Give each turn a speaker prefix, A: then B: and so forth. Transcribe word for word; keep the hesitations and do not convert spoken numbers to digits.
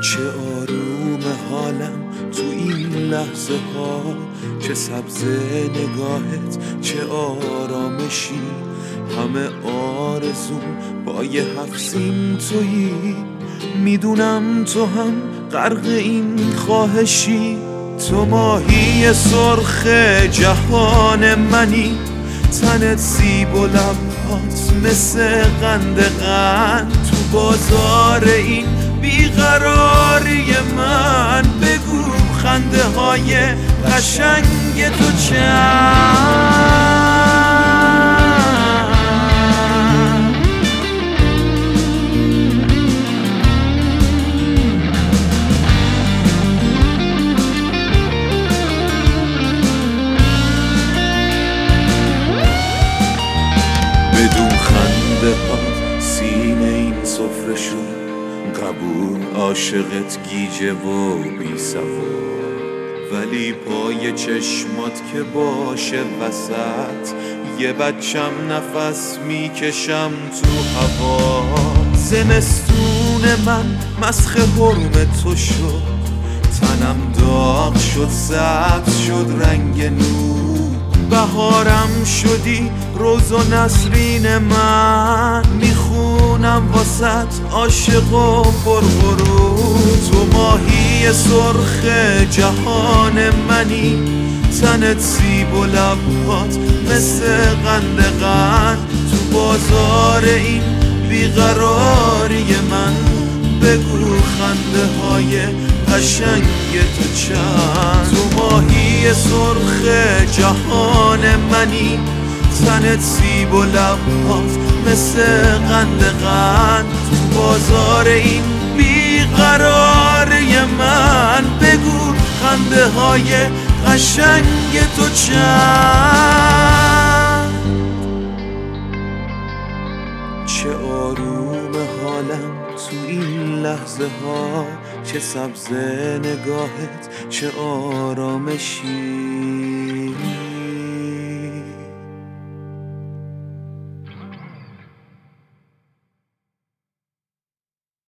A: چه آروم حالم تو این لحظه ها، چه سبز نگاهت، چه آرامشی. همه آرزوم با یه حفظیم تویی، میدونم تو هم غرق این خواهشی. تو ماهی سرخ جهان منی، تنت سیب و لبات مثل قند قند. تو بازار این بیقراری من بگو خنده های قشنگ تو چند. بدون خنده ها سینه این سفره شد، قبول عاشقت گیجه و بی سوار. ولی پای چشمات که باشه وسط، یه بچم نفس میکشم تو هوا. زمستون من مسخ حرم تو شد، تنم داغ شد سبز شد رنگ نور. بهارم شدی روز و نسرین من، میخونم واسط عاشق و پرغرور. تو ماهی سرخ جهان منی، تنت سیب و لبات مثل قند قند. تو بازار این بیقراری من بگو خنده های قشنگ تو چند. تو ماهی سرخ جهان منی، تنت سیب و لبات مثل قند قند. تو بازار این بیقراری من بگو خنده های قشنگ تو چند. چه آروم حالم تو این لحظه ها، چه سبز نگاهت، چه آرامشی.